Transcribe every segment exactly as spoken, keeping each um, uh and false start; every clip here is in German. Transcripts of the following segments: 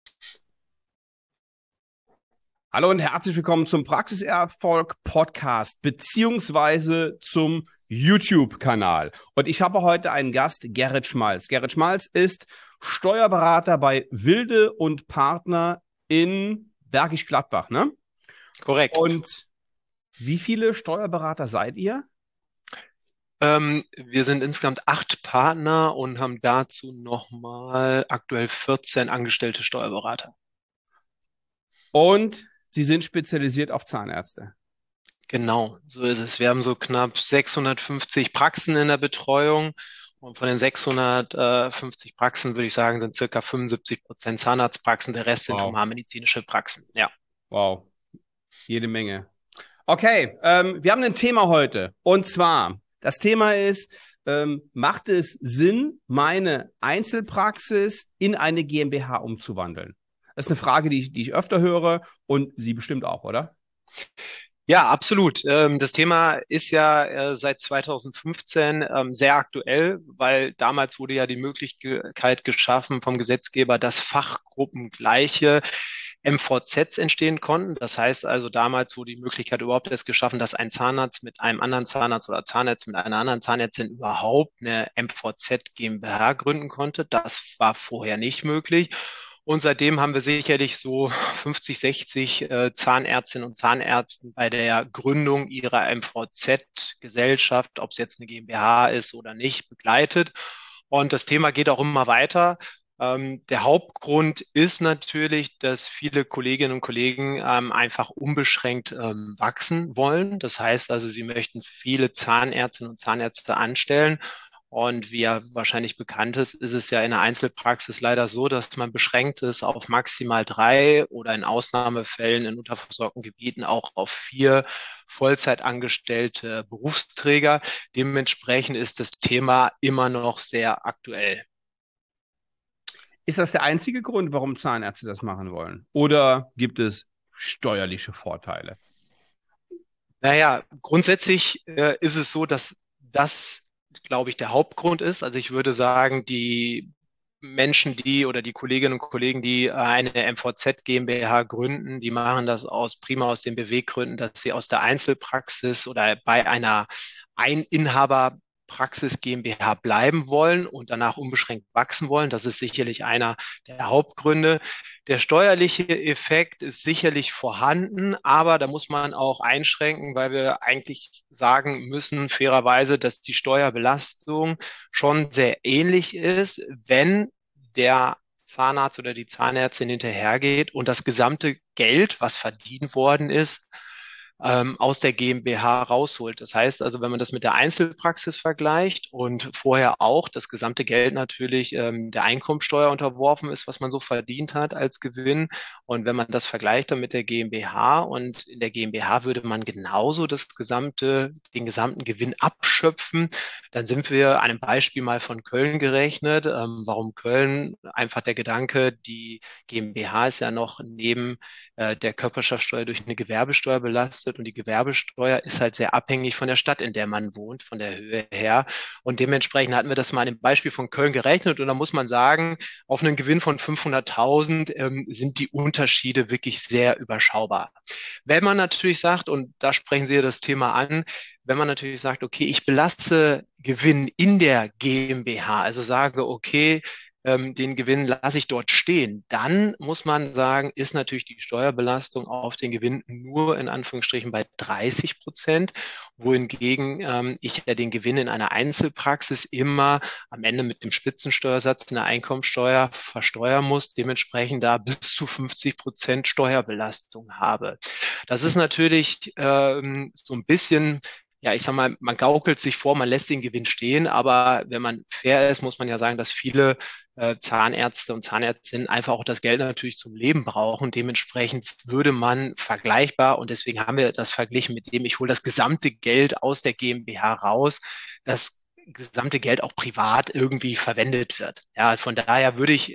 Hallo und herzlich willkommen zum Praxiserfolg Podcast beziehungsweise zum YouTube-Kanal. Und ich habe heute einen Gast, Gerrit Schmalz. Gerrit Schmalz ist Steuerberater bei Wilde und Partner in Bergisch Gladbach, ne? Korrekt. Und wie viele Steuerberater seid ihr? Ähm, wir sind insgesamt acht Partner und haben dazu nochmal aktuell vierzehn angestellte Steuerberater. Und sie sind spezialisiert auf Zahnärzte. Genau, so ist es. Wir haben so knapp sechshundertfünfzig Praxen in der Betreuung und von den sechshundertfünfzig Praxen würde ich sagen, sind circa fünfundsiebzig Prozent Zahnarztpraxen, der Rest sind Wow, humanmedizinische Praxen. Ja. wow, jede Menge. Okay, ähm, wir haben ein Thema heute. Und zwar, das Thema ist, ähm, macht es Sinn, meine Einzelpraxis in eine GmbH umzuwandeln? Das ist eine Frage, die ich, die ich öfter höre und Sie bestimmt auch, oder? Ja, absolut. Ähm, das Thema ist ja äh, seit zweitausendfünfzehn ähm, sehr aktuell, weil damals wurde ja die Möglichkeit geschaffen vom Gesetzgeber, dass fachgruppengleiche M V Zs entstehen konnten. Das heißt also, damals wurde die Möglichkeit überhaupt erst geschaffen, dass ein Zahnarzt mit einem anderen Zahnarzt oder Zahnarzt mit einer anderen Zahnärztin überhaupt eine M V Z GmbH gründen konnte. Das war vorher nicht möglich. Und seitdem haben wir sicherlich so fünfzig, sechzig äh, Zahnärztinnen und Zahnärzten bei der Gründung ihrer M V Z-Gesellschaft, ob es jetzt eine GmbH ist oder nicht, begleitet. Und das Thema geht auch immer weiter. Ähm, der Hauptgrund ist natürlich, dass viele Kolleginnen und Kollegen ähm, einfach unbeschränkt ähm, wachsen wollen. Das heißt also, sie möchten viele Zahnärztinnen und Zahnärzte anstellen. Und wie ja wahrscheinlich bekannt ist, ist es ja in der Einzelpraxis leider so, dass man beschränkt ist auf maximal drei oder in Ausnahmefällen in unterversorgten Gebieten auch auf vier Vollzeitangestellte Berufsträger. Dementsprechend ist das Thema immer noch sehr aktuell. Ist das der einzige Grund, warum Zahnärzte das machen wollen? Oder gibt es steuerliche Vorteile? Naja, grundsätzlich äh, ist es so, dass das, glaube ich, der Hauptgrund ist. Also ich würde sagen, die Menschen, die oder die Kolleginnen und Kollegen, die eine M V Z GmbH gründen, die machen das aus prima aus den Beweggründen, dass sie aus der Einzelpraxis oder bei einer Eininhaberpraxis GmbH bleiben wollen und danach unbeschränkt wachsen wollen. Das ist sicherlich einer der Hauptgründe. Der steuerliche Effekt ist sicherlich vorhanden, aber da muss man auch einschränken, weil wir eigentlich sagen müssen, fairerweise, dass die Steuerbelastung schon sehr ähnlich ist, wenn der Zahnarzt oder die Zahnärztin hinterhergeht und das gesamte Geld, was verdient worden ist, ähm, aus der GmbH rausholt. Das heißt also, wenn man das mit der Einzelpraxis vergleicht und vorher auch das gesamte Geld natürlich ähm, der Einkommensteuer unterworfen ist, was man so verdient hat als Gewinn. Und wenn man das vergleicht dann mit der GmbH und in der GmbH würde man genauso das gesamte, den gesamten Gewinn abschöpfen, dann sind wir an einem Beispiel mal von Köln gerechnet. Ähm, warum Köln? Einfach der Gedanke, die GmbH ist ja noch neben äh, der Körperschaftsteuer durch eine Gewerbesteuer belastet und die Gewerbesteuer ist halt sehr abhängig von der Stadt, in der man wohnt, von der Höhe her. Und dementsprechend hatten wir das mal im Beispiel von Köln gerechnet und da muss man sagen, auf einen Gewinn von fünfhunderttausend ähm, sind die Unterschiede wirklich sehr überschaubar. Wenn man natürlich sagt, und da sprechen Sie ja das Thema an, wenn man natürlich sagt, okay, ich belasse Gewinn in der GmbH, also sage, okay, ähm, den Gewinn lasse ich dort stehen, dann muss man sagen, ist natürlich die Steuerbelastung auf den Gewinn nur in Anführungsstrichen bei dreißig Prozent, wohingegen ähm, ich ja den Gewinn in einer Einzelpraxis immer am Ende mit dem Spitzensteuersatz in der Einkommensteuer versteuern muss, dementsprechend da bis zu fünfzig Prozent Steuerbelastung habe. Das ist natürlich ähm, so ein bisschen, ja, ich sag mal, man gaukelt sich vor, man lässt den Gewinn stehen, aber wenn man fair ist, muss man ja sagen, dass viele äh, Zahnärzte und Zahnärztinnen einfach auch das Geld natürlich zum Leben brauchen. Dementsprechend würde man vergleichbar, und deswegen haben wir das verglichen mit dem, ich hole das gesamte Geld aus der GmbH raus, das gesamte Geld auch privat irgendwie verwendet wird. Ja, von daher würde ich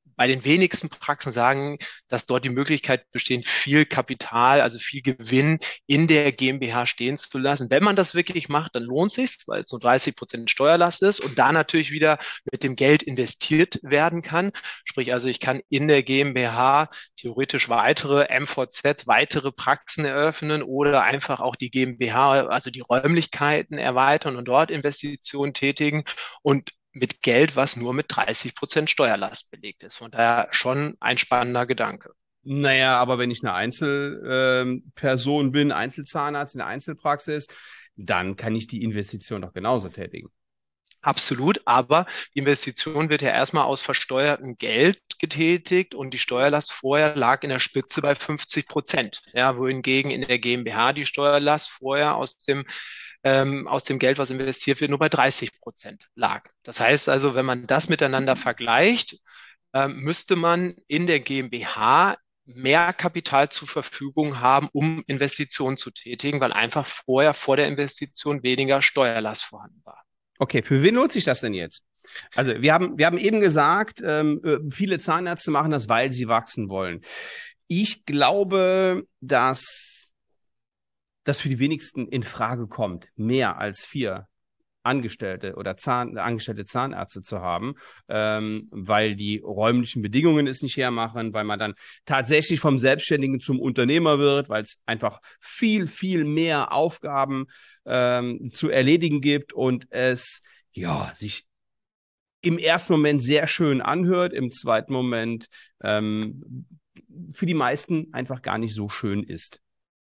bei den wenigsten Praxen sagen, dass dort die Möglichkeit besteht, viel Kapital, also viel Gewinn in der GmbH stehen zu lassen. Wenn man das wirklich macht, dann lohnt es sich, weil es nur dreißig Prozent Steuerlast ist und da natürlich wieder mit dem Geld investiert werden kann. Sprich also, ich kann in der GmbH theoretisch weitere M V Zs, weitere Praxen eröffnen oder einfach auch die GmbH, also die Räumlichkeiten erweitern und dort Investitionen tätigen und mit Geld, was nur mit dreißig Prozent Steuerlast belegt ist. Von daher schon ein spannender Gedanke. Naja, aber wenn ich eine Einzelperson bin, Einzelzahnarzt in der Einzelpraxis, dann kann ich die Investition doch genauso tätigen. Absolut, aber die Investition wird ja erstmal aus versteuertem Geld getätigt und die Steuerlast vorher lag in der Spitze bei fünfzig Prozent. Ja, wohingegen in der GmbH die Steuerlast vorher aus dem ähm, aus dem Geld, was investiert wird, nur bei dreißig Prozent lag. Das heißt also, wenn man das miteinander vergleicht, ähm, müsste man in der GmbH mehr Kapital zur Verfügung haben, um Investitionen zu tätigen, weil einfach vorher vor der Investition weniger Steuerlast vorhanden war. Okay, für wen lohnt sich das denn jetzt? Also wir haben, wir haben eben gesagt, ähm, viele Zahnärzte machen das, weil sie wachsen wollen. Ich glaube, dass das für die wenigsten in Frage kommt, mehr als vier Angestellte oder Zahn, angestellte Zahnärzte zu haben, ähm, weil die räumlichen Bedingungen es nicht hermachen, weil man dann tatsächlich vom Selbstständigen zum Unternehmer wird, weil es einfach viel, viel mehr Aufgaben ähm, zu erledigen gibt und es ja sich im ersten Moment sehr schön anhört, im zweiten Moment ähm, für die meisten einfach gar nicht so schön ist.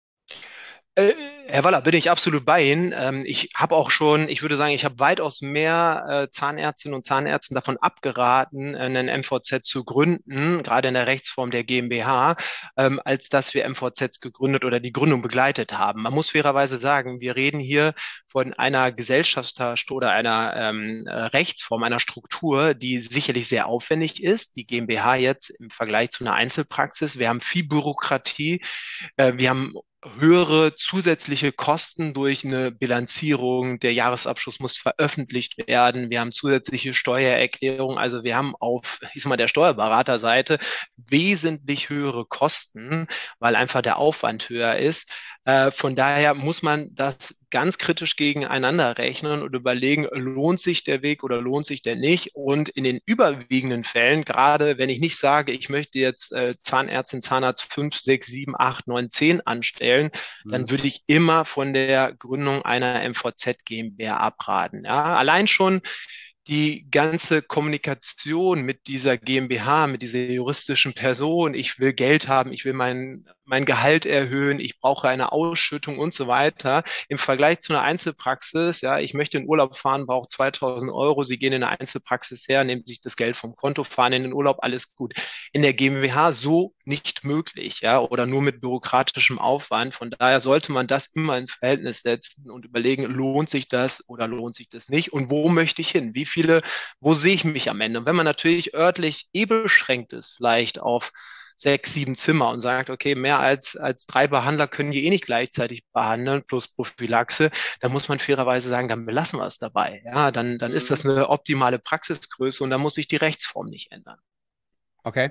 Äh, Herr Waller, bin ich absolut bei Ihnen. Ähm, ich habe auch schon, ich würde sagen, ich habe weitaus mehr äh, Zahnärztinnen und Zahnärzten davon abgeraten, einen M V Z zu gründen, gerade in der Rechtsform der GmbH, ähm, als dass wir M V Zs gegründet oder die Gründung begleitet haben. Man muss fairerweise sagen, wir reden hier von einer Gesellschafter- oder einer ähm, Rechtsform, einer Struktur, die sicherlich sehr aufwendig ist. Die GmbH jetzt im Vergleich zu einer Einzelpraxis. Wir haben viel Bürokratie. Äh, wir haben höhere zusätzliche Kosten durch eine Bilanzierung. Der Jahresabschluss muss veröffentlicht werden. Wir haben zusätzliche Steuererklärungen. Also wir haben auf, ich sag mal, der Steuerberaterseite wesentlich höhere Kosten, weil einfach der Aufwand höher ist. Äh, von daher muss man das ganz kritisch gegeneinander rechnen und überlegen, lohnt sich der Weg oder lohnt sich der nicht? Und in den überwiegenden Fällen, gerade wenn ich nicht sage, ich möchte jetzt äh, Zahnärztin, Zahnarzt fünf, sechs, sieben, acht, neun, zehn anstellen, mhm. dann würde ich immer von der Gründung einer M V Z GmbH abraten. Ja, allein schon die ganze Kommunikation mit dieser GmbH, mit dieser juristischen Person, ich will Geld haben, ich will mein, mein Gehalt erhöhen, ich brauche eine Ausschüttung und so weiter. Im Vergleich zu einer Einzelpraxis, ja, ich möchte in Urlaub fahren, brauche zweitausend Euro, Sie gehen in eine Einzelpraxis her, nehmen sich das Geld vom Konto, fahren in den Urlaub, alles gut. In der GmbH so nicht möglich, ja, oder nur mit bürokratischem Aufwand. Von daher sollte man das immer ins Verhältnis setzen und überlegen, lohnt sich das oder lohnt sich das nicht und wo möchte ich hin? Wie viele, wo sehe ich mich am Ende? Und wenn man natürlich örtlich eh beschränkt ist, vielleicht auf sechs, sieben Zimmer und sagt, okay, mehr als, als drei Behandler können die eh nicht gleichzeitig behandeln, plus Prophylaxe, dann muss man fairerweise sagen, dann belassen wir es dabei. Ja, dann, dann ist das eine optimale Praxisgröße und dann muss sich die Rechtsform nicht ändern. Okay.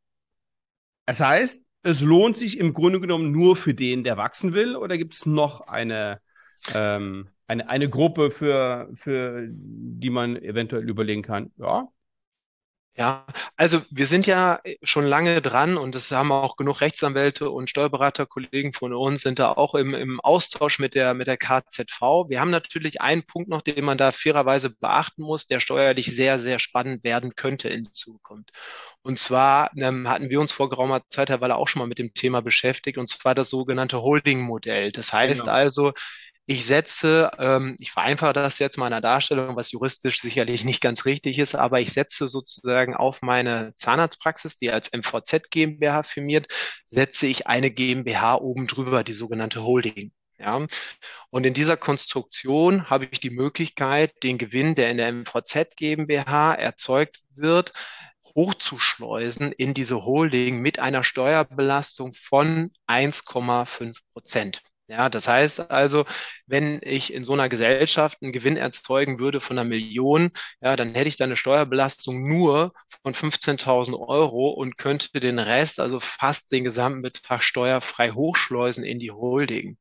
Das heißt, es lohnt sich im Grunde genommen nur für den, der wachsen will, oder gibt es noch eine, ähm, eine, eine Gruppe, für, für die man eventuell überlegen kann? Ja. Ja, also wir sind ja schon lange dran und es haben auch genug Rechtsanwälte und Steuerberaterkollegen von uns, sind da auch im, im Austausch mit der, mit der K Z V. Wir haben natürlich einen Punkt noch, den man da fairerweise beachten muss, der steuerlich sehr, sehr spannend werden könnte in Zukunft. Und zwar ähm, hatten wir uns vor geraumer Zeit, Herr Waller, auch schon mal mit dem Thema beschäftigt, und zwar das sogenannte Holding-Modell. Das heißt Genau. also, ich setze, ähm, ich vereinfache das jetzt mal in der Darstellung, was juristisch sicherlich nicht ganz richtig ist, aber ich setze sozusagen auf meine Zahnarztpraxis, die als M V Z GmbH firmiert, setze ich eine GmbH oben drüber, die sogenannte Holding. Ja, und in dieser Konstruktion habe ich die Möglichkeit, den Gewinn, der in der M V Z GmbH erzeugt wird, hochzuschleusen in diese Holding mit einer Steuerbelastung von eins Komma fünf Prozent. Ja, das heißt also, wenn ich in so einer Gesellschaft einen Gewinn erzeugen würde von einer Million, ja, dann hätte ich da eine Steuerbelastung nur von fünfzehntausend Euro und könnte den Rest, also fast den gesamten Betrag steuerfrei hochschleusen in die Holding.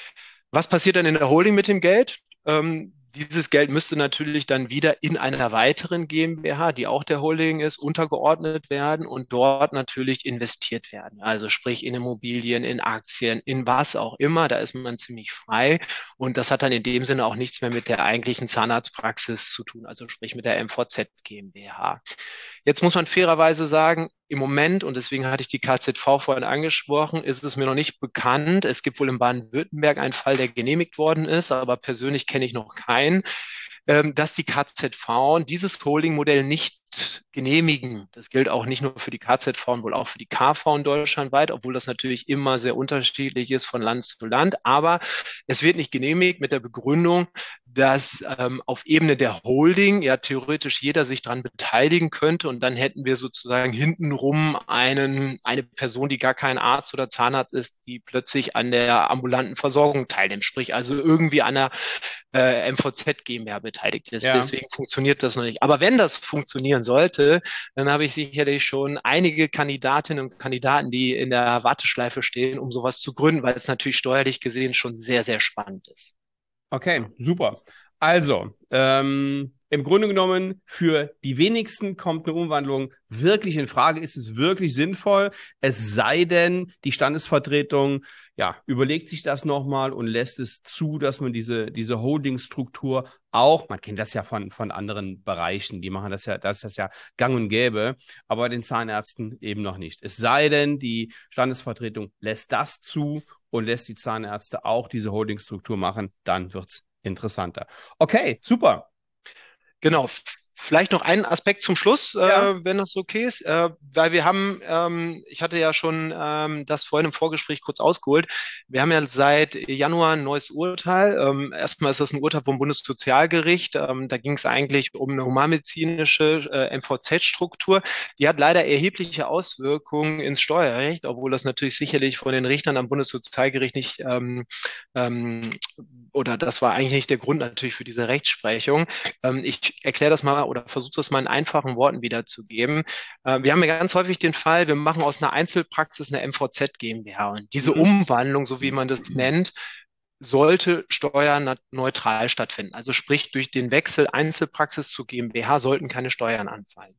Was passiert dann in der Holding mit dem Geld? Ähm, dieses Geld müsste natürlich dann wieder in einer weiteren GmbH, die auch der Holding ist, untergeordnet werden und dort natürlich investiert werden. Also sprich in Immobilien, in Aktien, in was auch immer. Da ist man ziemlich frei. Und das hat dann in dem Sinne auch nichts mehr mit der eigentlichen Zahnarztpraxis zu tun, also sprich mit der M V Z GmbH. Jetzt muss man fairerweise sagen, im Moment, und deswegen hatte ich die K Z V vorhin angesprochen, ist es mir noch nicht bekannt. Es gibt wohl in Baden-Württemberg einen Fall, der genehmigt worden ist, aber persönlich kenne ich noch keinen, ähm, dass die K Z V dieses Holding-Modell nicht genehmigen. Das gilt auch nicht nur für die K Z V, wohl auch für die K V deutschlandweit, obwohl das natürlich immer sehr unterschiedlich ist von Land zu Land. Aber es wird nicht genehmigt mit der Begründung, dass ähm, auf Ebene der Holding ja theoretisch jeder sich daran beteiligen könnte und dann hätten wir sozusagen hintenrum einen, eine Person, die gar kein Arzt oder Zahnarzt ist, die plötzlich an der ambulanten Versorgung teilnimmt, sprich also irgendwie an der äh, M V Z GmbH beteiligt ist. Ja. Deswegen funktioniert das noch nicht. Aber wenn das funktionieren sollte, dann habe ich sicherlich schon einige Kandidatinnen und Kandidaten, die in der Warteschleife stehen, um sowas zu gründen, weil es natürlich steuerlich gesehen schon sehr, sehr spannend ist. Okay, super. Also, ähm, im Grunde genommen, für die wenigsten kommt eine Umwandlung wirklich in Frage. Ist es wirklich sinnvoll? Es sei denn, die Standesvertretung, ja, überlegt sich das nochmal und lässt es zu, dass man diese, diese Holdingstruktur auch, man kennt das ja von, von anderen Bereichen, die machen das ja, das ist das ja gang und gäbe, aber bei den Zahnärzten eben noch nicht. Es sei denn, die Standesvertretung lässt das zu und lässt die Zahnärzte auch diese Holdingstruktur machen, dann wird's interessanter. Okay, super. Genau. Vielleicht noch einen Aspekt zum Schluss, Ja. äh, wenn das okay ist, äh, weil wir haben, ähm, ich hatte ja schon ähm, das vorhin im Vorgespräch kurz ausgeholt, wir haben ja seit Januar ein neues Urteil. Ähm, erstmal ist das ein Urteil vom Bundessozialgericht. Ähm, da ging es eigentlich um eine humanmedizinische äh, M V Z-Struktur. Die hat leider erhebliche Auswirkungen ins Steuerrecht, obwohl das natürlich sicherlich von den Richtern am Bundessozialgericht nicht ähm, ähm, oder das war eigentlich nicht der Grund natürlich für diese Rechtsprechung. Ähm, ich erkläre das mal oder versuche das mal in einfachen Worten wiederzugeben. Äh, wir haben ja ganz häufig den Fall, wir machen aus einer Einzelpraxis eine M V Z GmbH und diese Mhm. Umwandlung, so wie man das nennt, sollte steuerneutral stattfinden. Also sprich, durch den Wechsel Einzelpraxis zu GmbH sollten keine Steuern anfallen.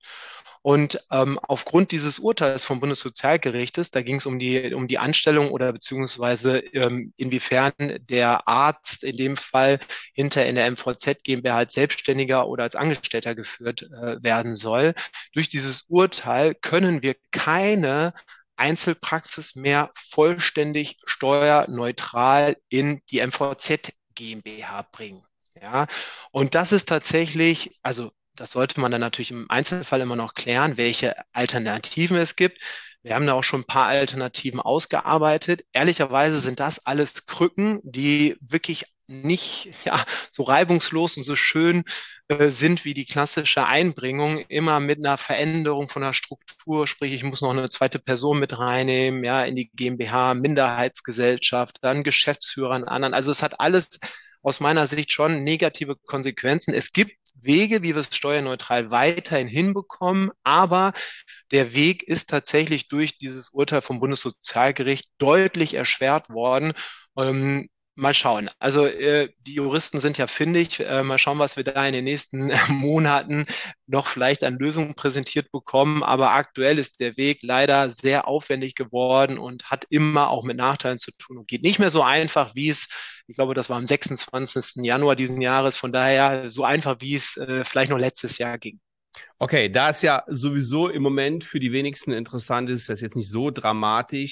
Und ähm, aufgrund dieses Urteils vom Bundessozialgerichtes, da ging es um die, um die Anstellung oder beziehungsweise ähm, inwiefern der Arzt in dem Fall hinter in der M V Z GmbH als Selbstständiger oder als Angestellter geführt äh, werden soll. Durch dieses Urteil können wir keine Einzelpraxis mehr vollständig steuerneutral in die M V Z GmbH bringen. Ja, und das ist tatsächlich, also das sollte man dann natürlich im Einzelfall immer noch klären, welche Alternativen es gibt. Wir haben da auch schon ein paar Alternativen ausgearbeitet. Ehrlicherweise sind das alles Krücken, die wirklich nicht ja, so reibungslos und so schön äh, sind wie die klassische Einbringung, immer mit einer Veränderung von der Struktur, sprich ich muss noch eine zweite Person mit reinnehmen, ja, in die GmbH, Minderheitsgesellschaft, dann Geschäftsführer, einen anderen. Also es hat alles aus meiner Sicht schon negative Konsequenzen. Es gibt Wege, wie wir es steuerneutral weiterhin hinbekommen, aber der Weg ist tatsächlich durch dieses Urteil vom Bundessozialgericht deutlich erschwert worden. Ähm, mal schauen. Also äh, die Juristen sind ja findig. Äh, mal schauen, was wir da in den nächsten Monaten noch vielleicht an Lösungen präsentiert bekommen. Aber aktuell ist der Weg leider sehr aufwendig geworden und hat immer auch mit Nachteilen zu tun und geht nicht mehr so einfach, wie es, ich glaube, das war am sechsundzwanzigsten Januar diesen Jahres, von daher so einfach, wie es äh, vielleicht noch letztes Jahr ging. Okay, da es ja sowieso im Moment für die wenigsten interessant ist, ist das jetzt nicht so dramatisch.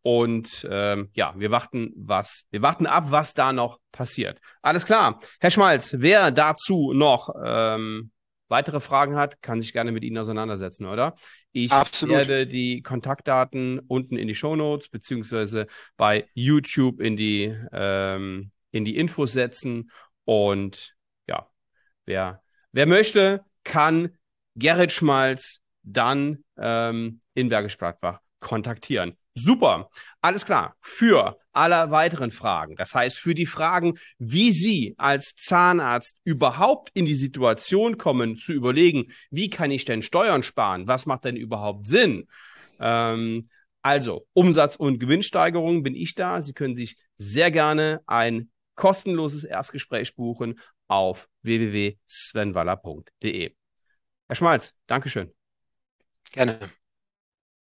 Und ähm, ja, wir warten, was, wir warten ab, was da noch passiert. Alles klar. Herr Schmalz, wer dazu noch ähm, weitere Fragen hat, kann sich gerne mit Ihnen auseinandersetzen, oder? Ich Absolut. werde die Kontaktdaten unten in die Shownotes beziehungsweise bei YouTube in die, ähm, in die Infos setzen. Und ja, wer, wer möchte, kann Gerrit Schmalz dann ähm, in Bergisch Gladbach kontaktieren. Super, alles klar. Für aller weiteren Fragen. Das heißt, für die Fragen, wie Sie als Zahnarzt überhaupt in die Situation kommen, zu überlegen, wie kann ich denn Steuern sparen? Was macht denn überhaupt Sinn? Ähm, also, Umsatz- und Gewinnsteigerung bin ich da. Sie können sich sehr gerne ein kostenloses Erstgespräch buchen auf w w w punkt sven waller punkt de. Herr Schmalz, Dankeschön. Gerne.